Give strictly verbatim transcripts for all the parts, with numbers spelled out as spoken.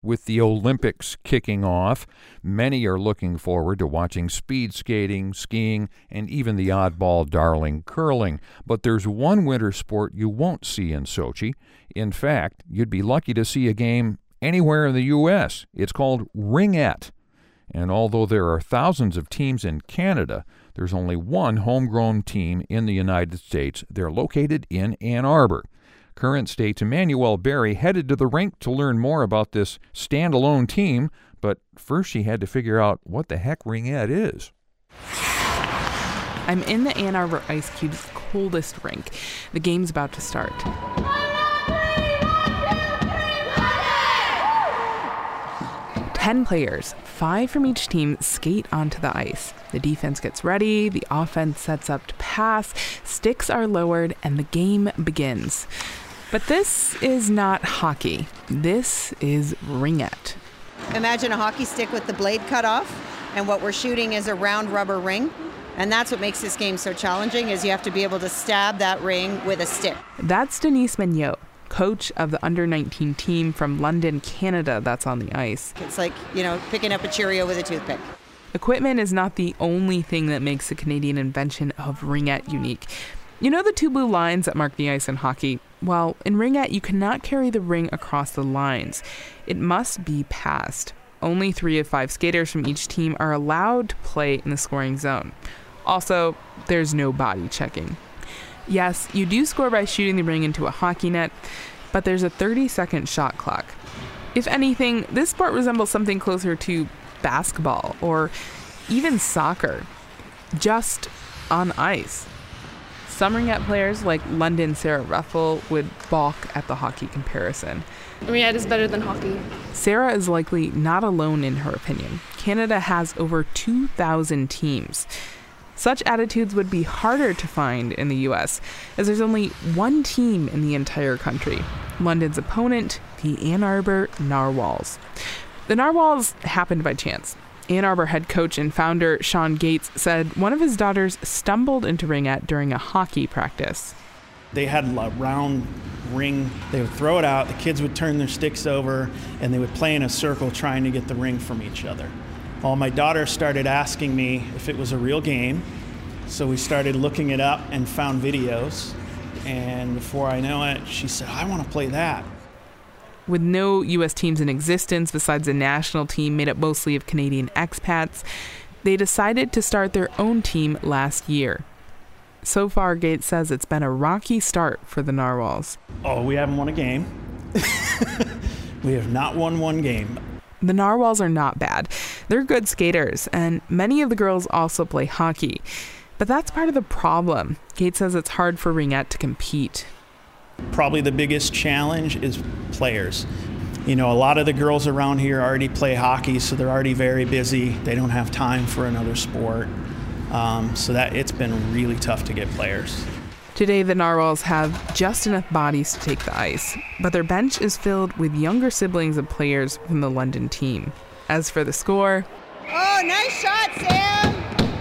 with the Olympics kicking off, many are looking forward to watching speed skating, skiing, and even the oddball darling curling. But there's one winter sport you won't see in Sochi. In fact, you'd be lucky to see a game anywhere in the U S. It's called ringette. And although there are thousands of teams in Canada, there's only one homegrown team in the United States. They're located in Ann Arbor. Current State's Emmanuel Berry headed to the rink to learn more about this standalone team, but first she had to figure out what the heck ringette is. I'm in the Ann Arbor Ice Cube's coldest rink. The game's about to start. Ten players, five from each team, skate onto the ice. The defense gets ready, the offense sets up to pass, sticks are lowered, and the game begins. But this is not hockey. This is ringette. Imagine a hockey stick with the blade cut off, and what we're shooting is a round rubber ring. And that's what makes this game so challenging, is you have to be able to stab that ring with a stick. That's Denise Mignot, coach of the under nineteen team from London, Canada, that's on the ice. It's like, you know, picking up a Cheerio with a toothpick. Equipment is not the only thing that makes the Canadian invention of ringette unique. You know the two blue lines that mark the ice in hockey? Well, in ringette, you cannot carry the ring across the lines. It must be passed. Only three of five skaters from each team are allowed to play in the scoring zone. Also, there's no body checking. Yes, you do score by shooting the ring into a hockey net, but there's a thirty-second shot clock. If anything, this sport resembles something closer to basketball or even soccer, just on ice. Some ringette players, like London Sarah Ruffel, would balk at the hockey comparison. Ringette is better than hockey. Sarah is likely not alone in her opinion. Canada has over two thousand teams. Such attitudes would be harder to find in the U S, as there's only one team in the entire country. London's opponent, the Ann Arbor Narwhals. The Narwhals happened by chance. Ann Arbor head coach and founder Sean Gates said one of his daughters stumbled into ringette during a hockey practice. They had a round ring. They would throw it out, the kids would turn their sticks over, and they would play in a circle trying to get the ring from each other. Well, my daughter started asking me if it was a real game, so we started looking it up and found videos, and before I know it, she said, I want to play that. With no U S teams in existence besides a national team made up mostly of Canadian expats, they decided to start their own team last year. So far, Gates says it's been a rocky start for the Narwhals. Oh, we haven't won a game. We have not won one game. The Narwhals are not bad. They're good skaters, and many of the girls also play hockey. But that's part of the problem. Gates says it's hard for ringette to compete. Probably the biggest challenge is players. You know, a lot of the girls around here already play hockey, so they're already very busy. They don't have time for another sport. Um, so that it's been really tough to get players. Today, the Narwhals have just enough bodies to take the ice, but their bench is filled with younger siblings of players from the London team. As for the score... Oh, nice shot, Sam!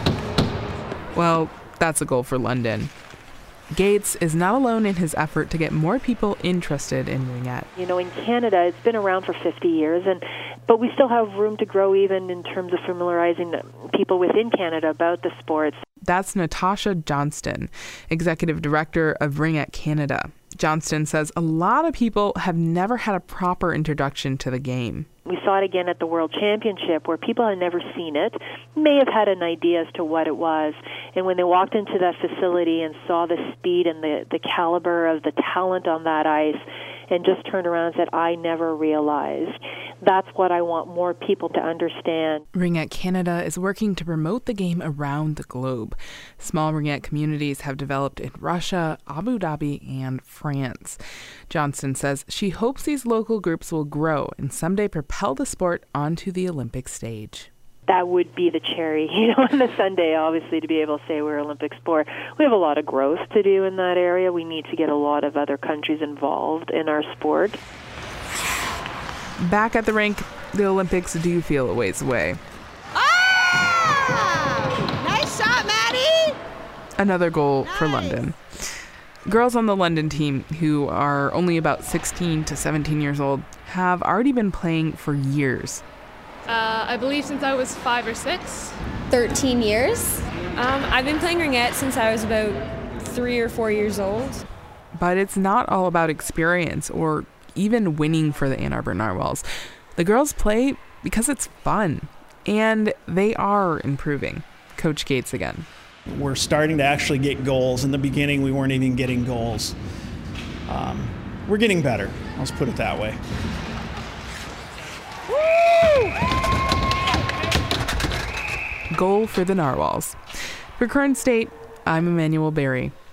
Well, that's a goal for London. Gates is not alone in his effort to get more people interested in ringette. You know, in Canada, it's been around for fifty years, and but we still have room to grow even in terms of familiarizing people within Canada about the sports. That's Natasha Johnston, Executive Director of Ringette Canada. Johnston says a lot of people have never had a proper introduction to the game. We saw it again at the World Championship where people had never seen it, may have had an idea as to what it was. And when they walked into that facility and saw the speed and the, the caliber of the talent on that ice and just turned around and said, I never realized. That's what I want more people to understand. Ringette Canada is working to promote the game around the globe. Small ringette communities have developed in Russia, Abu Dhabi, and France. Johnston says she hopes these local groups will grow and someday propel the sport onto the Olympic stage. That would be the cherry, you know, on the Sunday, obviously, to be able to say we're an Olympic sport. We have a lot of growth to do in that area. We need to get a lot of other countries involved in our sport. Back at the rink, the Olympics do feel a ways away. Ah! Nice shot, Maddie! Another goal nice. for London. Girls on the London team, who are only about sixteen to seventeen years old, have already been playing for years. Uh, I believe since I was five or six. thirteen years. Um, I've been playing ringette since I was about three or four years old. But it's not all about experience or even winning for the Ann Arbor Narwhals. The girls play because it's fun, and they are improving. Coach Gates again. We're starting to actually get goals. In the beginning, we weren't even getting goals. Um, we're getting better. Let's put it that way. Goal for the Narwhals. For Kern State, I'm Emmanuel Berry.